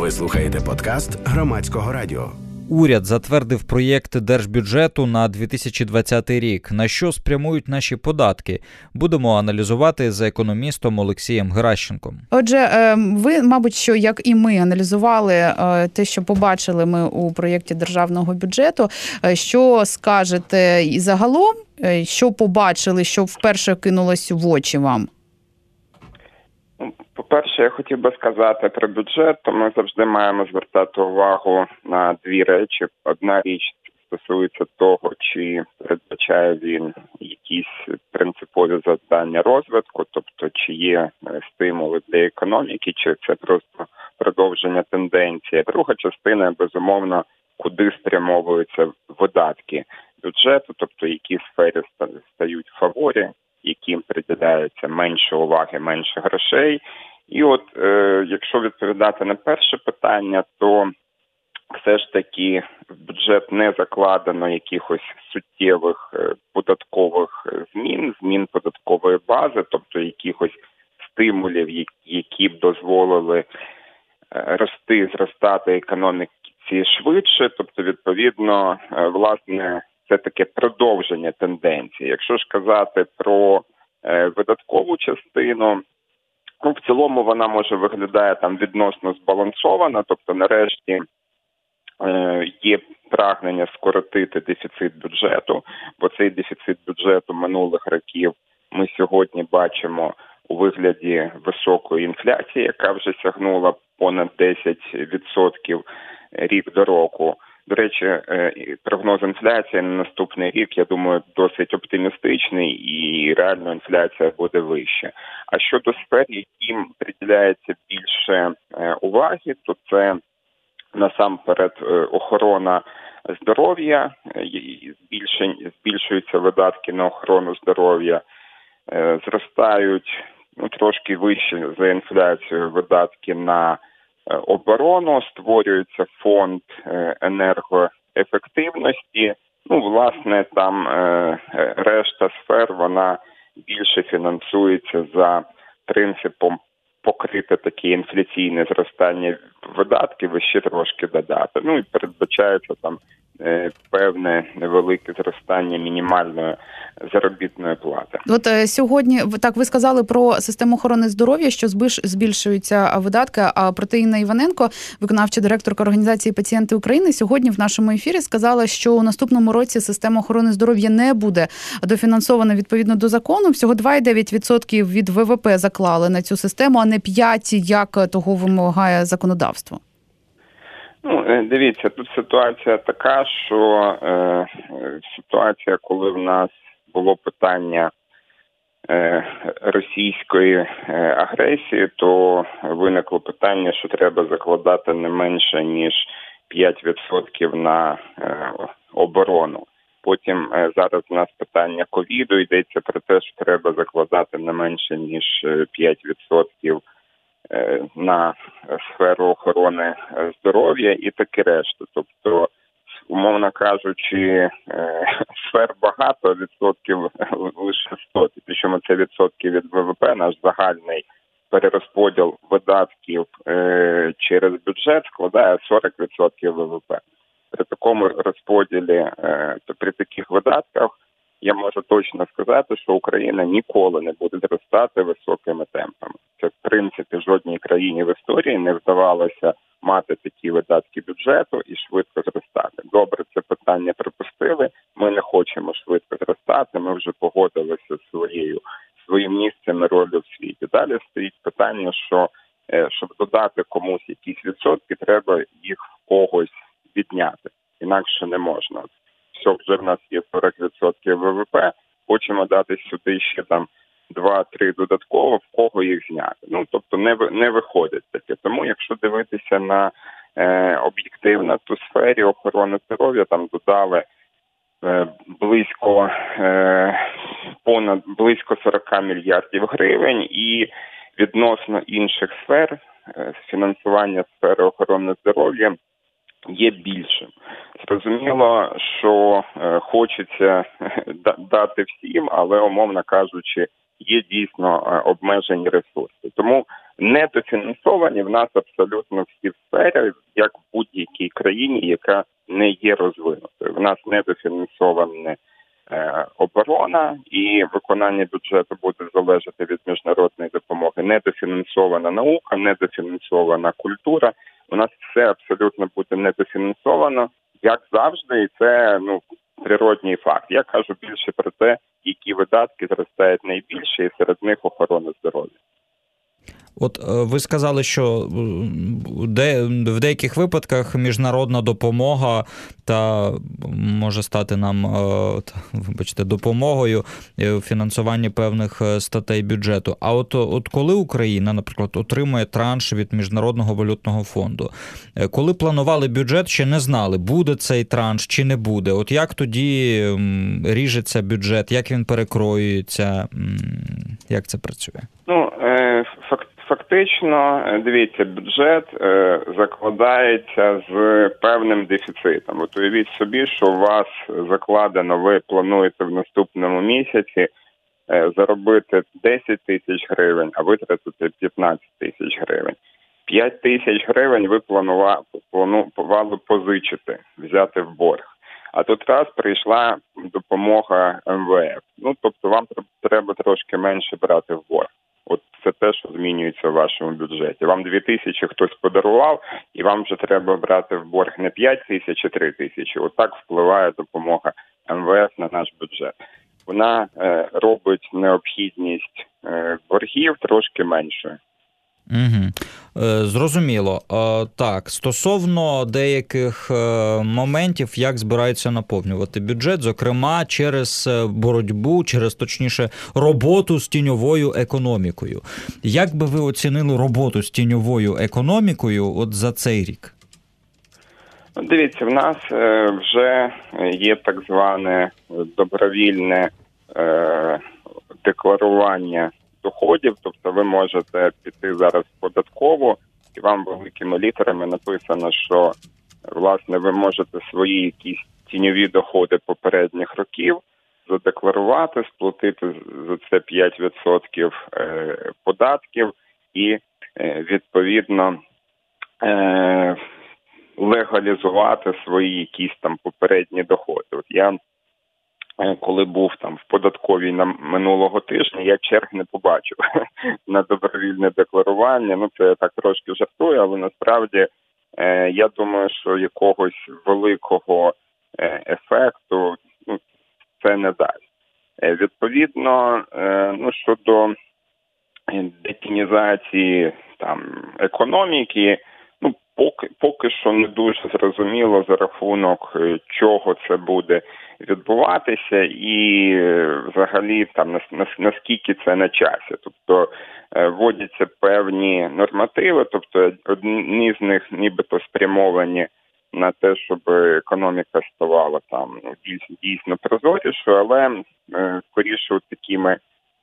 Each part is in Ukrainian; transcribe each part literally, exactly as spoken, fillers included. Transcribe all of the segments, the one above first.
Ви слухаєте подкаст Громадського радіо. Уряд затвердив проєкт держбюджету на дві тисячі двадцятий рік. На що спрямують наші податки? Будемо аналізувати з економістом Олексієм Геращенком. Отже, ви, мабуть, що, як і ми, аналізували те, що побачили ми у проєкті державного бюджету. Що скажете і загалом, що побачили, що вперше кинулось в очі вам? По-перше, я хотів би сказати про бюджет, то ми завжди маємо звертати увагу на дві речі. Одна річ стосується того, чи передбачає він якісь принципові завдання розвитку, тобто чи є стимули для економіки, чи це просто продовження тенденції. Друга частина, безумовно, куди спрямовуються видатки бюджету, тобто які сфери стають в фаворі, яким приділяється менше уваги, менше грошей. І от, е, якщо відповідати на перше питання, то все ж таки в бюджет не закладено якихось суттєвих е, податкових змін, змін податкової бази, тобто якихось стимулів, які б дозволили е, рости, зростати економіці швидше, тобто, відповідно, е, власне, це таке продовження тенденції. Якщо ж казати про е, видаткову частину, ну, в цілому вона, може, виглядає там відносно збалансована, тобто нарешті е, є прагнення скоротити дефіцит бюджету, бо цей дефіцит бюджету минулих років ми сьогодні бачимо у вигляді високої інфляції, яка вже сягнула понад десять відсотків рік до року. До речі, прогноз інфляції на наступний рік, я думаю, досить оптимістичний і реально інфляція буде вища. А щодо сфер, яким приділяється більше уваги, то це насамперед охорона здоров'я, збільшуються видатки на охорону здоров'я, зростають ну, трошки вище за інфляцією видатки на оборону, створюється фонд енергоефективності. Ну, власне, там е, решта сфер, вона більше фінансується за принципом покрити таке інфляційне зростання видатків і ще трошки додати. Ну, і передбачається там е, певне невелике зростання мінімальної заробітної плати. От е, сьогодні, так, ви сказали про систему охорони здоров'я, що збільш, збільшуються видатки, а проте Інна Іваненко, виконавча директорка організації «Пацієнти України», сьогодні в нашому ефірі сказала, що у наступному році система охорони здоров'я не буде дофінансована відповідно до закону. Всього два цілих дев'ять десятих відсотка від ВВП заклали на цю систему, а не п'ять, як того вимагає законодавство. Ну, дивіться, тут ситуація така, що е, ситуація, коли в нас було питання е, російської е, агресії, то виникло питання, що треба закладати не менше, ніж п'ять відсотків на е, оборону. Потім е, зараз у нас питання ковіду, йдеться про те, що треба закладати не менше, ніж п'ять відсотків на сферу охорони здоров'я і таке решта. Тобто, умовно кажучи, сфер багато, відсотків лише сто. Причому це відсотки від ВВП, наш загальний перерозподіл видатків через бюджет складає сорок відсотків ВВП. При такому розподілі, при таких видатках, я можу точно сказати, що Україна ніколи не буде зростати високими темпами. Це, в принципі, жодній країні в історії не вдавалося мати такі видатки бюджету і швидко зростати. Добре, це питання припустили. Ми не хочемо швидко зростати, ми вже погодилися з своєю, своїм місцем і ролью в світі. Далі стоїть питання, що щоб додати комусь якісь відсотки, треба їх в когось відняти. Інакше не можна. Все, вже в нас є сорок відсотків ВВП, хочемо дати сюди ще там два-три додатково, в кого їх зняти. Ну, тобто не, не виходить таке. Тому, якщо дивитися на е, об'єктивно ту сфері охорони здоров'я, там додали е, близько, е, понад близько сорок мільярдів гривень, і відносно інших сфер, е, фінансування сфери охорони здоров'я є більшим. Зрозуміло, що е, хочеться дати всім, але, умовно кажучи, є дійсно е, обмежені ресурси. Тому недофінансовані в нас абсолютно всі сфери, як в будь-якій країні, яка не є розвинутою. В нас недофінансована е, оборона, і виконання бюджету буде залежати від міжнародної допомоги. Недофінансована наука, недофінансована культура. У нас все абсолютно буде недофінансовано, як завжди, і це, ну, природній факт. Я кажу більше про те, які видатки зростають найбільше, і серед них охорона здоров'я. От ви сказали, що де, в деяких випадках міжнародна допомога та може стати нам, та, вибачте, допомогою в фінансуванні певних статей бюджету. А от, от коли Україна, наприклад, отримує транш від Міжнародного валютного фонду, коли планували бюджет, ще не знали, буде цей транш чи не буде. От як тоді ріжеться бюджет, як він перекроюється, як це працює? Ну, факт. Фактично, дивіться, бюджет е, закладається з певним дефіцитом. От уявіть собі, що у вас закладено, ви плануєте в наступному місяці е, заробити десять тисяч гривень, а витратити п'ятнадцять тисяч гривень. п'ять тисяч гривень ви планували, планували позичити, взяти в борг. А тут раз прийшла допомога ем ве еф. Ну, тобто вам треба трошки менше брати в борг. От це те, що змінюється в вашому бюджеті. Вам дві тисячі хтось подарував, і вам вже треба брати в борг не п'ять тисяч, а три тисячі. Отак впливає допомога ем ве еф на наш бюджет. Вона е, робить необхідність е, боргів трошки меншою. Угу. Зрозуміло. Так, стосовно деяких моментів, як збираються наповнювати бюджет, зокрема через боротьбу, через, точніше, роботу з тіньовою економікою. Як би ви оцінили роботу з тіньовою економікою от за цей рік? Дивіться, в нас вже є так зване добровільне декларування доходів, тобто ви можете піти зараз в податкову, і вам великими літерами написано, що, власне, ви можете свої якісь тіньові доходи попередніх років задекларувати, сплатити за це п'ять відсотків податків і, відповідно, легалізувати свої якісь там попередні доходи. От я коли був там в податковій на минулого тижня, я черг не побачив на добровільне декларування. Ну, це я так трошки жартую, але насправді е, я думаю, що якогось великого е, ефекту ну, це не дасть. Е, відповідно, е, ну, щодо детінізації там економіки, ну, поки, поки що не дуже зрозуміло, за рахунок чого це буде відбуватися і взагалі там наскільки це на часі. Тобто вводяться певні нормативи, тобто одні з них нібито спрямовані на те, щоб економіка ставала там ну, дійсно, дійсно прозорішою, але скоріше от такими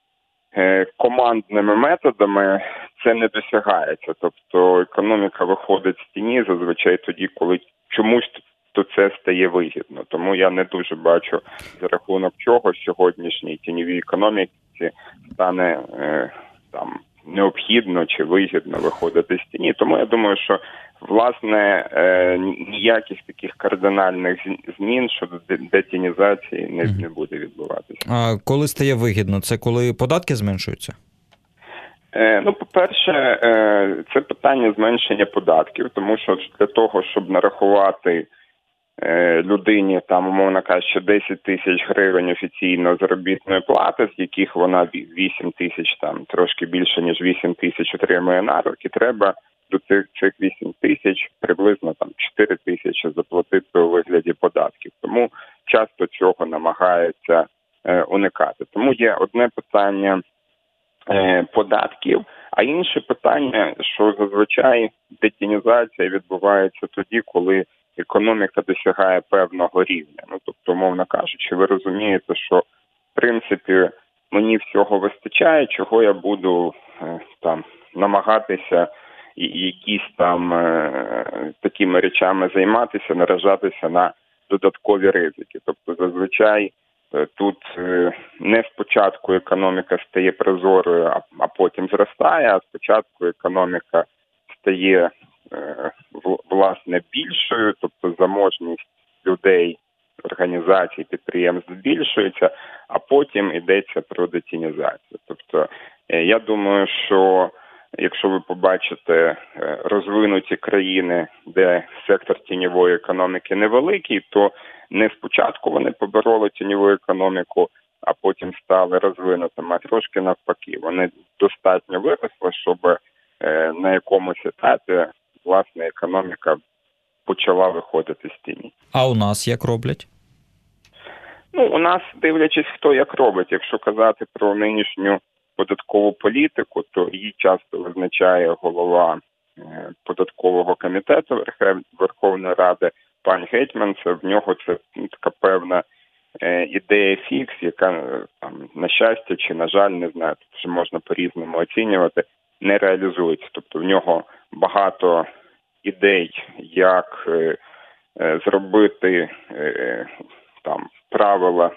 командними методами це не досягається. Тобто економіка виходить з тіні зазвичай тоді, коли чомусь то це стає вигідно. Тому я не дуже бачу, за рахунок чого сьогоднішній тіньовій економіці стане е, там необхідно чи вигідно виходити з тіні. Тому я думаю, що власне е, ніяких таких кардинальних змін щодо детінізації не, не буде відбуватися. А коли стає вигідно? Це коли податки зменшуються? Е, ну, по-перше, е, це питання зменшення податків, тому що для того, щоб нарахувати людині, там, умовно кажучи, десять тисяч гривень офіційно заробітної плати, з яких вона вісім тисяч, там, трошки більше, ніж вісім тисяч отримує на руки, треба до цих, цих вісім тисяч приблизно там чотири тисячі заплатити у вигляді податків. Тому часто цього намагаються е, уникати. Тому є одне питання е, податків, а інше питання, що зазвичай детінізація відбувається тоді, коли економіка досягає певного рівня. Ну, тобто, умовно кажучи, ви розумієте, що, в принципі, мені всього вистачає, чого я буду е, там намагатися і якісь там е, такими речами займатися, наражатися на додаткові ризики. Тобто, зазвичай тут не спочатку економіка стає прозорою, а потім зростає, а спочатку економіка стає, власне, більшою, тобто заможність людей, організацій, підприємств збільшується, а потім йдеться про детінізацію. Тобто, я думаю, що якщо ви побачите розвинуті країни, де сектор тіньової економіки невеликий, то не спочатку вони побороли тіньову економіку, а потім стали розвинутими, а трошки навпаки. Вони достатньо виросли, щоб на якомусь етапі, власне, економіка почала виходити з тіні. А у нас як роблять? Ну, у нас, дивлячись, хто як робить. Якщо казати про нинішню податкову політику, то її часто визначає голова податкового комітету Верховної Ради, пан Гетьманцев. В нього це така певна ідея фікс, яка, там, на щастя чи, на жаль, не знаю, вже можна по-різному оцінювати, не реалізується. Тобто в нього багато ідей, як е, е, зробити е, там правила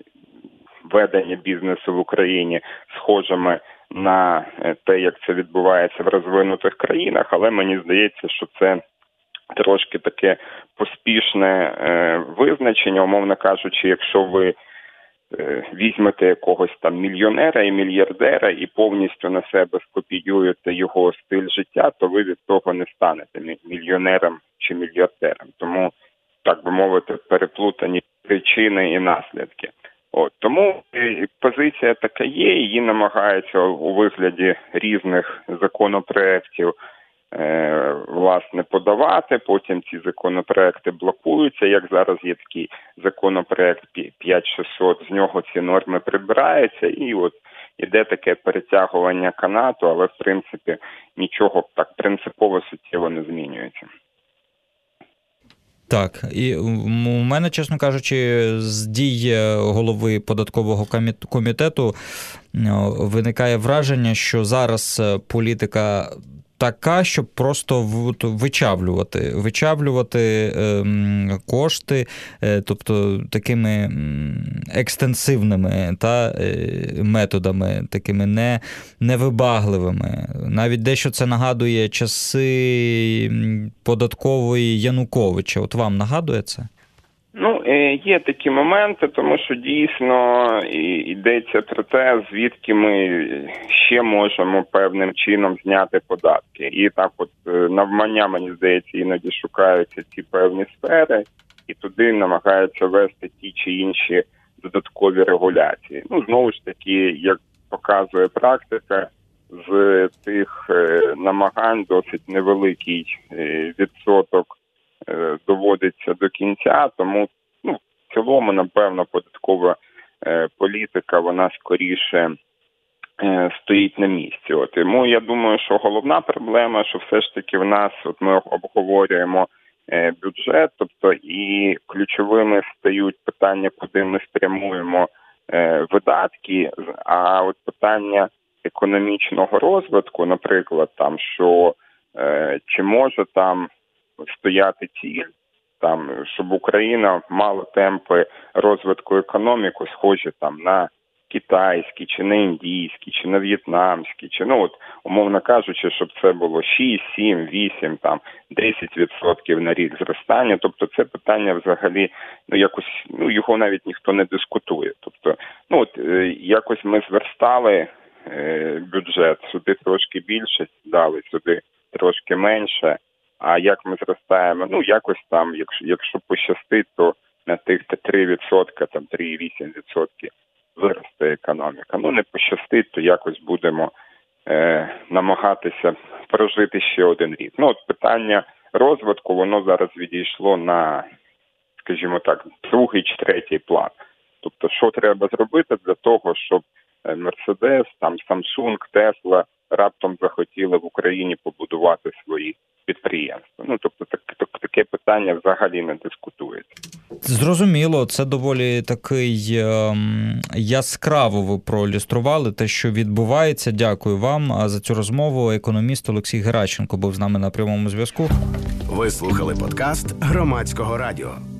ведення бізнесу в Україні схожими на те, як це відбувається в розвинутих країнах, але мені здається, що це трошки таке поспішне е, визначення, умовно кажучи, якщо ви е, візьмете якогось там мільйонера і мільярдера і повністю на себе скопіюєте його стиль життя, то ви від того не станете мільйонером чи мільярдером. Тому, так би мовити, переплутані причини і наслідки. От, тому позиція така є, її намагаються у вигляді різних законопроєктів е, власне подавати, потім ці законопроекти блокуються, як зараз є такий законопроект п'ять шістсот, з нього ці норми прибираються, і от іде таке перетягування канату, але в принципі нічого так принципово суттєво не змінюється. Так, і у мене, чесно кажучи, з дій голови податкового комітету виникає враження, що зараз політика така, щоб просто вичавлювати, вичавлювати ем, кошти, е, тобто такими екстенсивними та, е, методами, такими не, невибагливими. Навіть дещо це нагадує часи податкової Януковича. От вам нагадує це? Ну, є такі моменти, тому що дійсно йдеться про те, звідки ми ще можемо певним чином зняти податки. І так от навмання, мені здається, іноді шукаються ці певні сфери, і туди намагаються вести ті чи інші додаткові регуляції. Ну, знову ж таки, як показує практика, з тих намагань досить невеликий відсоток доводиться до кінця, тому ну, в цілому, напевно, податкова е, політика, вона скоріше е, стоїть на місці. От, тому я думаю, що головна проблема, що все ж таки в нас, от ми обговорюємо е, бюджет, тобто і ключовими стають питання, куди ми спрямуємо е, видатки, а от питання економічного розвитку, наприклад, там, що е, чи може там стояти ціль, там, щоб Україна мала темпи розвитку економіки, схожі там на китайські, чи на індійські, чи на в'єтнамські, чи, ну, от, умовно кажучи, щоб це було шість, сім, вісім, там, десять відсотків на рік зростання. Тобто це питання взагалі, ну, якось, ну, його навіть ніхто не дискутує. Тобто, ну, от, якось ми зверстали е, бюджет, сюди трошки більше дали, сюди трошки менше. А як ми зростаємо? Ну, якось там, якщо, якщо пощастить, то на тих три відсотки, там три цілих вісім десятих відсотка виросте економіка. Ну, не пощастить, то якось будемо е, намагатися прожити ще один рік. Ну, от питання розвитку, воно зараз відійшло на, скажімо так, другий чи третій план. Тобто, що треба зробити для того, щоб Mercedes, там Samsung, Tesla раптом захотіли в Україні побудувати свої підприємства. Ну, тобто, так, так, таке питання взагалі не дискутується. Зрозуміло, це доволі такий ем, яскраво ви проілюстрували те, що відбувається. Дякую вам за цю розмову. Економіст Олексій Геращенко був з нами на прямому зв'язку. Ви слухали подкаст Громадського радіо.